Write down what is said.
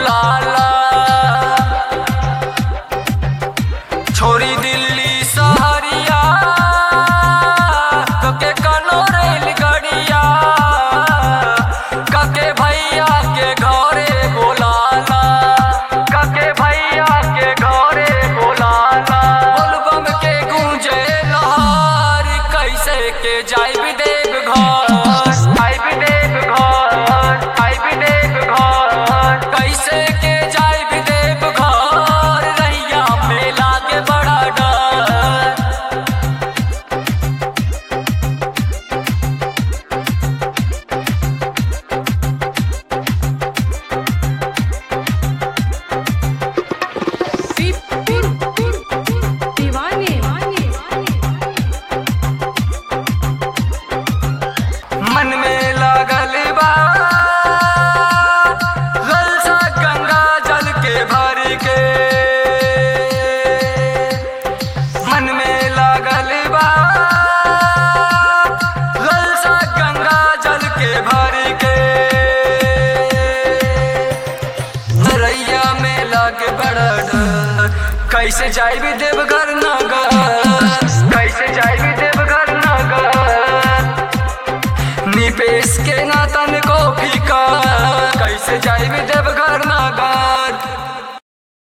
बुलाला। छोरी दिल्ली सहरिया के कनो रेलगड़िया कके भैया के घरे बुलाला। कके भैया के घरे बुलाला। बोलबम के गूंजे लहर कैसे के जाइब देवघर। आइब देवघर आइब देवघर कैसे के जाइब देवघर। रैया मेला के बड़ा डर। मन में लागल बा ललसा गंगा जल के भर के। मन में लागल बा ललसा गंगा जल के भर के। नरैया में लागे बड़ा डर कैसे जाइब देवघर नगर। कैसे जाइब देवघर नगर। निपेश के नातन को फीका कैसे जाइब देवघर नगर।